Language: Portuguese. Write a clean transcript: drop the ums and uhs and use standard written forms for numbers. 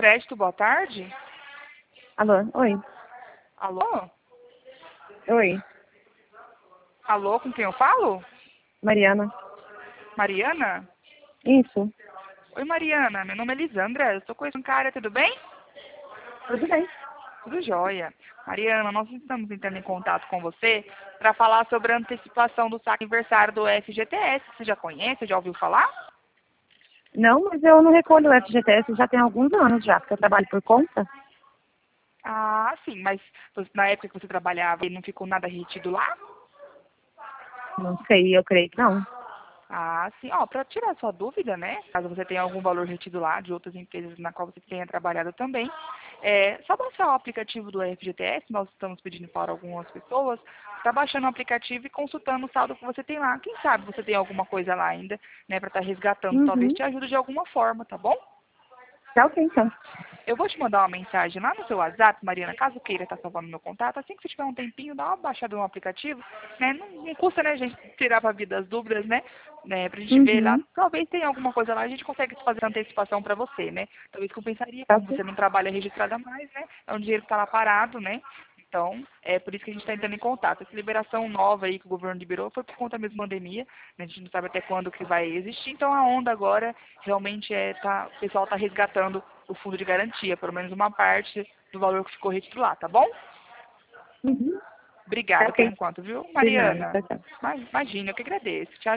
Crédito, boa tarde. Alô? Oi. Alô? Oi. Alô, com quem eu falo? Mariana. Mariana? Isso. Oi, Mariana. Meu nome é Lisandra. Eu estou conhecendo um cara, tudo bem? Tudo bem. Tudo jóia. Mariana, nós estamos entrando em contato com você para falar sobre a antecipação do saque aniversário do FGTS. Você já conhece? Já ouviu falar? Não, mas eu não recolho o FGTS já tem alguns anos já, porque eu trabalho por conta. Ah, sim. Mas na época que você trabalhava, não ficou nada retido lá? Não sei, eu creio que não. Ah, sim. Ó, para tirar sua dúvida, né? Caso você tenha algum valor retido lá de outras empresas na qual você tenha trabalhado também, só baixar o aplicativo do FGTS, nós estamos pedindo para algumas pessoas, tá baixando o aplicativo e consultando o saldo que você tem lá. Quem sabe você tem alguma coisa lá ainda, né, para estar resgatando, talvez Uhum. te ajude de alguma forma, tá bom? Tá ok, então. Eu vou te mandar uma mensagem lá no seu WhatsApp, Mariana, caso queira estar salvando meu contato. Assim que você tiver um tempinho, dá uma baixada no aplicativo, né? Não custa, né, a gente tirar para vida as dúvidas, né? Pra gente ver lá. Uhum. Talvez tenha alguma coisa lá, a gente consegue fazer antecipação para você, né? Talvez compensaria, Tá como ok. você não trabalha registrada mais, né? É um dinheiro que está lá parado, né? Então, é por isso que a gente está entrando em contato. Essa liberação nova aí que o governo liberou foi por conta mesmo da pandemia, né? A gente não sabe até quando que vai existir. Então, a onda agora realmente o pessoal está resgatando o fundo de garantia, pelo menos uma parte do valor que ficou retido lá, tá bom? Uhum. Tá Obrigada por ok. enquanto, viu, De nada. Mariana? Tchau, tchau. Imagina, eu que agradeço. Tchau.